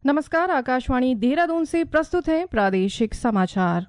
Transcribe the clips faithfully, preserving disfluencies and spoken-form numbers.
नमस्कार, आकाशवाणी देहरादून से प्रस्तुत है प्रादेशिक समाचार।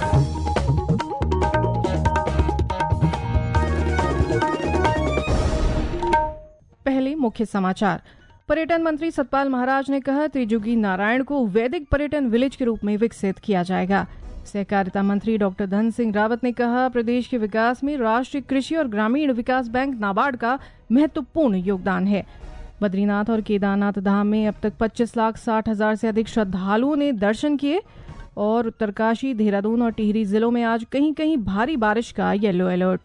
पहले मुख्य समाचार। पर्यटन मंत्री सतपाल महाराज ने कहा, त्रिजुगी नारायण को वैदिक पर्यटन विलेज के रूप में विकसित किया जाएगा। सहकारिता मंत्री डॉक्टर धन सिंह रावत ने कहा, प्रदेश के विकास में राष्ट्रीय कृषि और ग्रामीण विकास बैंक नाबार्ड का महत्वपूर्ण योगदान है। बद्रीनाथ और केदारनाथ धाम में अब तक पच्चीस लाख साठ हजार से अधिक श्रद्धालुओं ने दर्शन किए और उत्तरकाशी, देहरादून और टिहरी जिलों में आज कहीं कहीं भारी बारिश का येलो अलर्ट।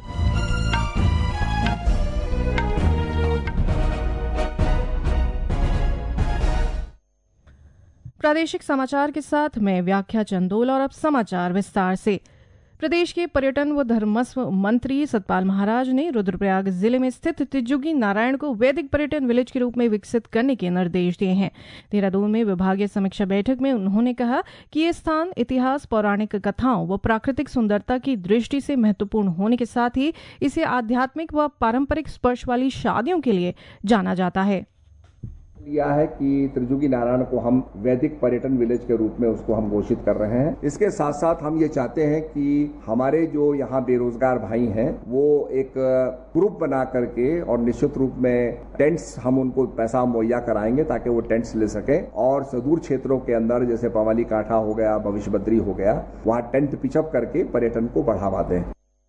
प्रादेशिक समाचार के साथ मैं व्याख्या चंदोल और अब समाचार विस्तार से। प्रदेश के पर्यटन व धर्मस्व मंत्री सतपाल महाराज ने रुद्रप्रयाग जिले में स्थित त्रिजुगी नारायण को वैदिक पर्यटन विलेज के रूप में विकसित करने के निर्देश दिए हैं। देहरादून में विभागीय समीक्षा बैठक में उन्होंने कहा कि ये स्थान इतिहास, पौराणिक कथाओं व प्राकृतिक सुंदरता की दृष्टि से महत्वपूर्ण होने के साथ ही इसे आध्यात्मिक व पारंपरिक स्पर्श वाली शादियों के लिए जाना जाता है। लिया है कि त्रिजुगी नारायण को हम वैदिक पर्यटन विलेज के रूप में उसको हम घोषित कर रहे हैं। इसके साथ साथ हम ये चाहते हैं कि हमारे जो यहाँ बेरोजगार भाई हैं वो एक ग्रुप बना करके और निश्चित रूप में टेंट्स हम उनको पैसा मुहैया कराएंगे ताकि वो टेंट्स ले सके और सुदूर क्षेत्रों के अंदर जैसे पवाली कांठा हो गया, भविष्य बद्री हो गया, वहाँ टेंट पिचअप करके पर्यटन को बढ़ावा दें।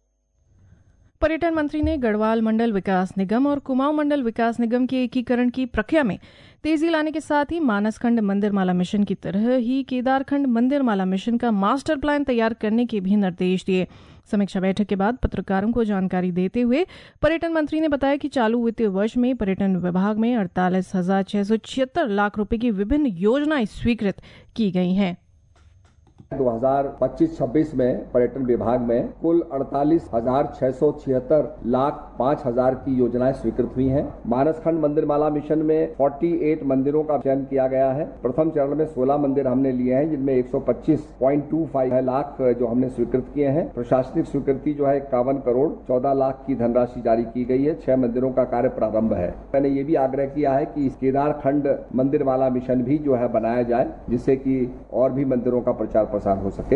पर्यटन मंत्री ने गढ़वाल मंडल विकास निगम और कुमाऊं मंडल विकास निगम के एकीकरण की प्रक्रिया में तेजी लाने के साथ ही मानसखंड मंदिरमाला मिशन की तरह ही केदारखंड मंदिरमाला मिशन का मास्टर प्लान तैयार करने के भी निर्देश दिए। समीक्षा बैठक के बाद पत्रकारों को जानकारी देते हुए पर्यटन मंत्री ने बताया कि चालू वित्तीय वर्ष में पर्यटन विभाग में अड़तालीस हजार छह सौ छिहत्तर लाख रुपए की विभिन्न योजनाएं स्वीकृत की गई हैं। दो हज़ार पच्चीस छब्बीस में पर्यटन विभाग में कुल अड़तालीस हजार छह सौ छिहत्तर लाख पाँच हजार की योजनाएं स्वीकृत हुई हैं। मानसखंड मंदिरमाला मिशन में अड़तालीस मंदिरों का चयन किया गया है। प्रथम चरण में सोलह मंदिर हमने लिए हैं, जिनमें एक सौ पच्चीस पॉइंट दो पाँच लाख जो हमने स्वीकृत किए हैं। प्रशासनिक स्वीकृति जो है इक्यावन करोड़ चौदह लाख की धनराशि जारी की गई है। छह मंदिरों का कार्य प्रारंभ है। मैंने ये भी आग्रह किया है कि केदारखंड मंदिरमाला मिशन भी जो है बनाया जाए, जिससे कि और भी मंदिरों का प्रचार प्रसार हो सके।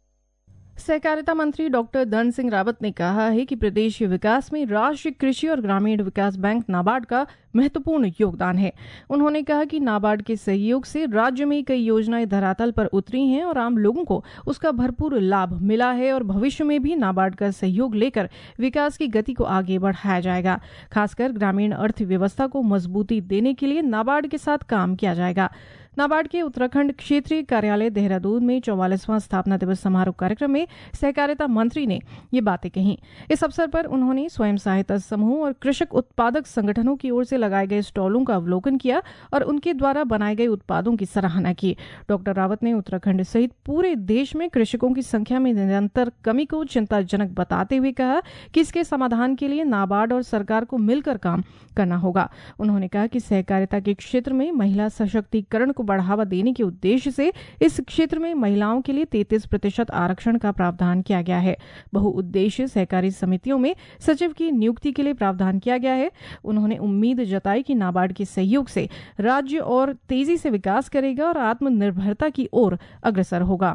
सहकारिता मंत्री डॉक्टर धन सिंह रावत ने कहा है कि प्रदेश के विकास में राष्ट्रीय कृषि और ग्रामीण विकास बैंक नाबार्ड का महत्वपूर्ण योगदान है। उन्होंने कहा कि नाबार्ड के सहयोग से राज्य में कई योजनाएं धरातल पर उतरी हैं और आम लोगों को उसका भरपूर लाभ मिला है और भविष्य में भी नाबार्ड का सहयोग लेकर विकास की गति को आगे बढ़ाया जाएगा। खासकर ग्रामीण अर्थव्यवस्था को मजबूती देने के लिए नाबार्ड के साथ काम किया जाएगा। नाबार्ड के उत्तराखंड क्षेत्रीय कार्यालय देहरादून में चौवालीसवां स्थापना दिवस समारोह कार्यक्रम में सहकारिता मंत्री ने ये बातें कही। इस अवसर पर उन्होंने स्वयं सहायता समूह और कृषक उत्पादक संगठनों की ओर से लगाए गए स्टॉलों का अवलोकन किया और उनके द्वारा बनाए गए उत्पादों की सराहना की। डॉक्टर रावत ने उत्तराखंड सहित पूरे देश में कृषकों की संख्या में निरंतर कमी को चिंताजनक बताते हुए कहा कि इसके समाधान के लिए नाबार्ड और सरकार को मिलकर काम करना होगा। उन्होंने कहा कि सहकारिता के क्षेत्र में महिला सशक्तिकरण को बढ़ावा देने के उद्देश्य से इस क्षेत्र में महिलाओं के लिए तैंतीस प्रतिशत आरक्षण का प्रावधान किया गया है। बहुउद्देश्य सहकारी समितियों में सचिव की नियुक्ति के लिए प्रावधान किया गया है। उन्होंने उम्मीद जताई कि नाबार्ड के सहयोग से राज्य और तेजी से विकास करेगा और आत्मनिर्भरता की ओर अग्रसर होगा।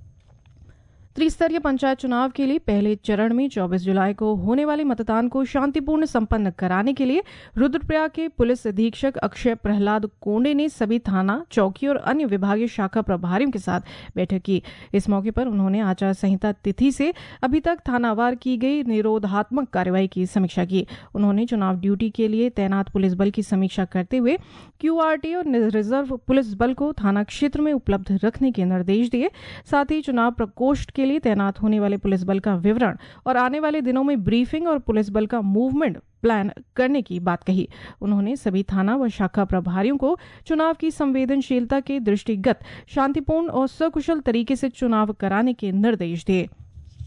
त्रिस्तरीय पंचायत चुनाव के लिए पहले चरण में चौबीस जुलाई को होने वाले मतदान को शांतिपूर्ण संपन्न कराने के लिए रुद्रप्रयाग के पुलिस अधीक्षक अक्षय प्रहलाद कोंडे ने सभी थाना, चौकी और अन्य विभागीय शाखा प्रभारियों के साथ बैठक की। इस मौके पर उन्होंने आचार संहिता तिथि से अभी तक थानावार की गई निरोधात्मक कार्रवाई की समीक्षा की। उन्होंने चुनाव ड्यूटी के लिए तैनात पुलिस बल की समीक्षा करते हुए क्यूआरटी और रिजर्व पुलिस बल को थाना क्षेत्र में उपलब्ध रखने के निर्देश दिए। साथ ही चुनाव प्रकोष्ठ के लिए तैनात होने वाले पुलिस बल का विवरण और आने वाले दिनों में ब्रीफिंग और पुलिस बल का मूवमेंट प्लान करने की बात कही। उन्होंने सभी थाना व शाखा प्रभारियों को चुनाव की संवेदनशीलता के दृष्टिगत शांतिपूर्ण और सकुशल तरीके से चुनाव कराने के निर्देश दिए।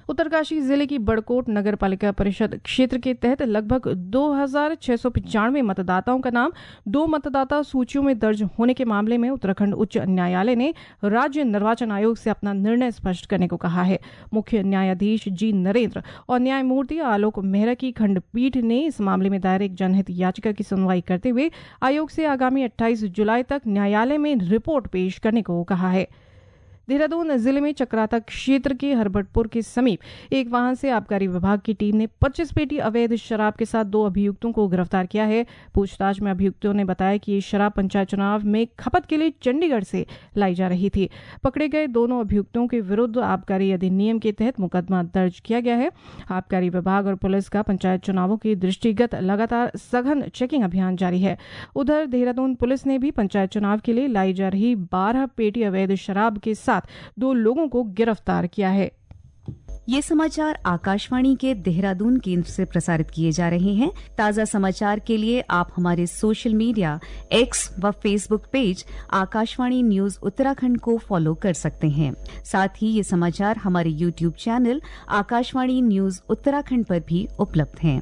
उत्तरकाशी जिले की बड़कोट नगर पालिका परिषद क्षेत्र के तहत लगभग दो हजार छह सौ पचानवे मतदाताओं का नाम दो मतदाता सूचियों में दर्ज होने के मामले में उत्तराखंड उच्च न्यायालय ने राज्य निर्वाचन आयोग से अपना निर्णय स्पष्ट करने को कहा है। मुख्य न्यायाधीश जी नरेंद्र और न्यायमूर्ति आलोक मेहरा की खंडपीठ ने इस मामले में दायर एक जनहित याचिका की सुनवाई करते हुए आयोग से आगामी अट्ठाईस जुलाई तक न्यायालय में रिपोर्ट पेश करने को कहा है। देहरादून जिले में चक्राता क्षेत्र के हरबटपुर के समीप एक वाहन से आबकारी विभाग की टीम ने पच्चीस पेटी अवैध शराब के साथ दो अभियुक्तों को गिरफ्तार किया है। पूछताछ में अभियुक्तों ने बताया कि ये शराब पंचायत चुनाव में खपत के लिए चंडीगढ़ से लाई जा रही थी। पकड़े गए दोनों अभियुक्तों के विरुद्ध आबकारी अधिनियम के तहत मुकदमा दर्ज किया गया है। आबकारी विभाग और पुलिस का पंचायत चुनावों के दृष्टिगत लगातार सघन चेकिंग अभियान जारी है। उधर देहरादून पुलिस ने भी पंचायत चुनाव के लिए लाई जा रही बारह पेटी अवैध शराब के साथ दो लोगों को गिरफ्तार किया है। ये समाचार आकाशवाणी के देहरादून केंद्र से प्रसारित किए जा रहे हैं। ताज़ा समाचार के लिए आप हमारे सोशल मीडिया एक्स व Facebook page Akashvani news Uttarakhand को फॉलो कर सकते हैं। साथ ही ये समाचार हमारे YouTube channel Akashvani news Uttarakhand पर भी उपलब्ध हैं।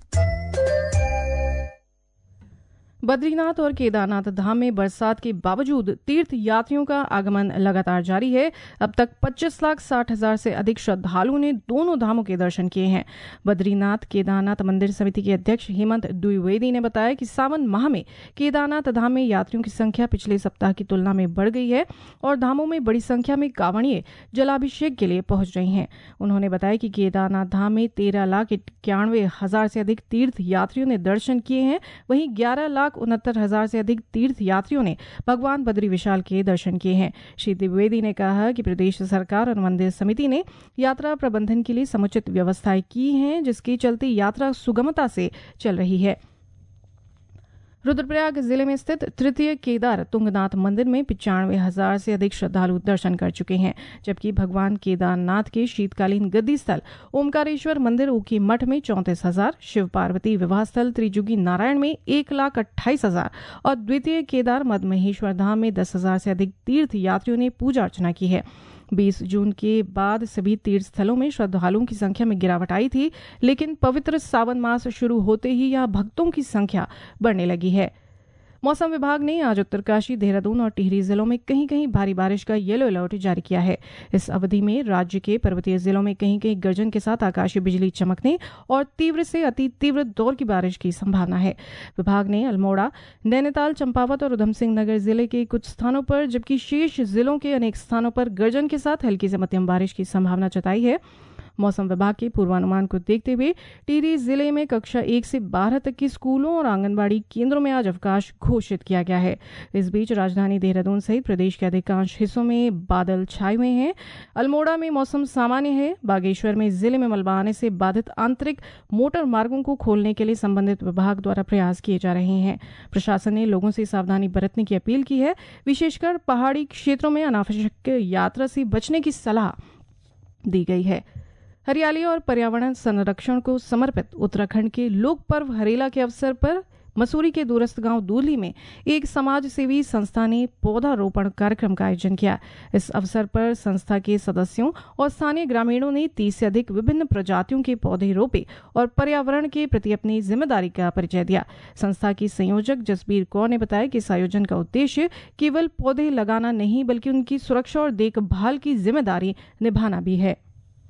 बद्रीनाथ और केदारनाथ धाम में बरसात के बावजूद तीर्थ यात्रियों का आगमन लगातार जारी है। अब तक पच्चीस लाख साठ हजार से अधिक श्रद्धालुओं ने दोनों धामों के दर्शन किए हैं। बद्रीनाथ केदारनाथ मंदिर समिति के अध्यक्ष हेमंत द्विवेदी ने बताया कि सावन माह में केदारनाथ धाम में यात्रियों की संख्या पिछले सप्ताह की तुलना में बढ़ गई है और धामों में बड़ी संख्या में कांवड़िए जलाभिषेक के लिए पहुंच रही हैं। उन्होंने बताया कि केदारनाथ धाम में तेरह लाख इक्यानवे हजार से अधिक तीर्थ यात्रियों ने दर्शन किए हैं। वहीं ग्यारह लाख उनहत्तर हजार से अधिक तीर्थ यात्रियों ने भगवान बद्री विशाल के दर्शन किए हैं। श्री द्विवेदी ने कहा कि प्रदेश सरकार और मंदिर समिति ने यात्रा प्रबंधन के लिए समुचित व्यवस्थाएं की हैं, जिसके चलते यात्रा सुगमता से चल रही है। रुद्रप्रयाग जिले में स्थित तृतीय केदार तुंगनाथ मंदिर में पिचानवे हजार से अधिक श्रद्धालु दर्शन कर चुके हैं, जबकि भगवान केदारनाथ के शीतकालीन गद्दी स्थल ओमकारेश्वर मंदिर ऊखी मठ में चौंतीस हजार, शिव पार्वती विवाह स्थल त्रिजुगी नारायण में एक लाख अट्ठाईस हजार और द्वितीय केदार मदमहेश्वर धाम में दस हजार से अधिक तीर्थ यात्रियों ने पूजा अर्चना की है। बीस जून के बाद सभी तीर्थ स्थलों में श्रद्धालुओं की संख्या में गिरावट आई थी, लेकिन पवित्र सावन मास शुरू होते ही यहां भक्तों की संख्या बढ़ने लगी है। मौसम विभाग ने आज उत्तरकाशी, देहरादून और टिहरी जिलों में कहीं कहीं भारी बारिश का येलो अलर्ट जारी किया है। इस अवधि में राज्य के पर्वतीय जिलों में कहीं कहीं गर्जन के साथ आकाशीय बिजली चमकने और तीव्र से अति तीव्र दौर की बारिश की संभावना है। विभाग ने अल्मोड़ा, नैनीताल, चंपावत और उधम सिंह नगर जिले के कुछ स्थानों पर जबकि शेष जिलों के अनेक स्थानों पर गर्जन के साथ हल्की से मध्यम बारिश की संभावना जताई है। मौसम विभाग के पूर्वानुमान को देखते हुए टिहरी जिले में कक्षा एक से बारह तक के स्कूलों और आंगनबाड़ी केंद्रों में आज अवकाश घोषित किया गया है। इस बीच राजधानी देहरादून सहित प्रदेश के अधिकांश हिस्सों में बादल छाए हुए हैं। अल्मोड़ा में मौसम सामान्य है। बागेश्वर में जिले में मलबा आने से बाधित आंतरिक मोटर मार्गों को खोलने के लिए संबंधित विभाग द्वारा प्रयास किए जा रहे हैं। प्रशासन ने लोगों से सावधानी बरतने की अपील की है। विशेषकर पहाड़ी क्षेत्रों में अनावश्यक यात्रा से बचने की सलाह दी गई है। हरियाली और पर्यावरण संरक्षण को समर्पित उत्तराखंड के लोक पर्व हरेला के अवसर पर मसूरी के दूरस्थ गांव दूली में एक समाज सेवी संस्था ने पौधारोपण कार्यक्रम का आयोजन किया। इस अवसर पर संस्था के सदस्यों और स्थानीय ग्रामीणों ने तीस से अधिक विभिन्न प्रजातियों के पौधे रोपे और पर्यावरण के प्रति अपनी जिम्मेदारी का परिचय दिया। संस्था की संयोजक जसबीर कौर ने बताया कि इस आयोजन का उद्देश्य केवल पौधे लगाना नहीं बल्कि उनकी सुरक्षा और देखभाल की जिम्मेदारी निभाना भी है।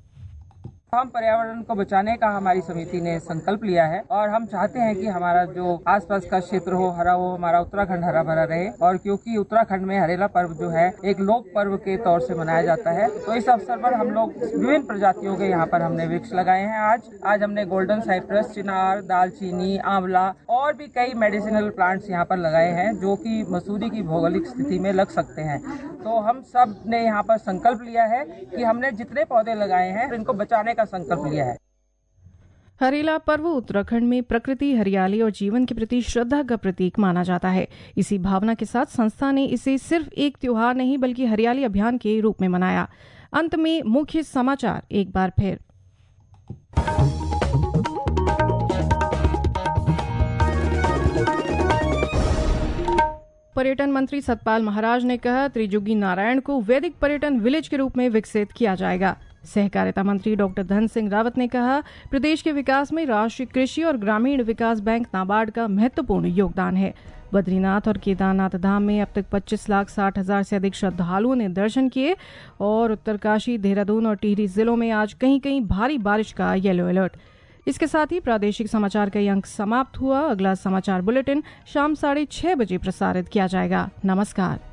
हम पर्यावरण को बचाने का हमारी समिति ने संकल्प लिया है और हम चाहते हैं कि हमारा जो आसपास का क्षेत्र हो हरा हो, हमारा उत्तराखंड हरा भरा रहे। और क्योंकि उत्तराखंड में हरेला पर्व जो है एक लोक पर्व के तौर से मनाया जाता है, तो इस अवसर पर हम लोग विभिन्न प्रजातियों के यहाँ पर हमने वृक्ष लगाए हैं। आज आज हमने गोल्डन साइप्रस, चिनार, दालचीनी, आंवला और भी कई मेडिसिनल प्लांट्स यहाँ पर लगाए हैं जो कि मसूरी की भौगोलिक स्थिति में लग सकते हैं। तो हम सब ने यहाँ पर संकल्प लिया है कि हमने जितने पौधे लगाए हैं इनको बचाने का संकल्प लिया है। हरेला पर्व उत्तराखंड में प्रकृति, हरियाली और जीवन के प्रति श्रद्धा का प्रतीक माना जाता है। इसी भावना के साथ संस्था ने इसे सिर्फ एक त्योहार नहीं बल्कि हरियाली अभियान के रूप में मनाया। अंत में मुख्य समाचार एक बार फिर। पर्यटन मंत्री सतपाल महाराज ने कहा, त्रिजुगी नारायण को वैदिक पर्यटन विलेज के रूप में विकसित किया जाएगा। सहकारिता मंत्री डॉक्टर धन सिंह रावत ने कहा, प्रदेश के विकास में राष्ट्रीय कृषि और ग्रामीण विकास बैंक नाबार्ड का महत्वपूर्ण योगदान है। बद्रीनाथ और केदारनाथ धाम में अब तक पच्चीस लाख साठ हजार से अधिक श्रद्धालुओं ने दर्शन किए और उत्तरकाशी, देहरादून और टिहरी जिलों में आज कहीं कहीं भारी बारिश का येलो अलर्ट। इसके साथ ही प्रादेशिक समाचार का ये अंक समाप्त हुआ। अगला समाचार बुलेटिन शाम साढ़े छह बजे प्रसारित किया जाएगा। नमस्कार।